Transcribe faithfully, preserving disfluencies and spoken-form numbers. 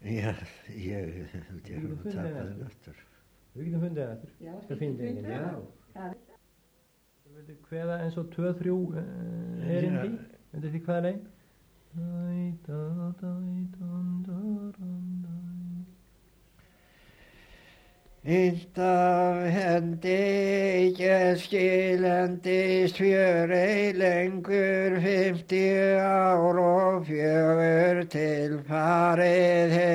Já, ég held ég hafa tapað henni aftur. Við getum fundið henni aftur. Já, Skal finna henni, já. Já. Viltu kveða eins og tvö, þrjú uh, erindi? Viltu því hvaða leið? Inte av hendi ikke skilendist fjörei lengur fimmtíu ár og fjögur til farið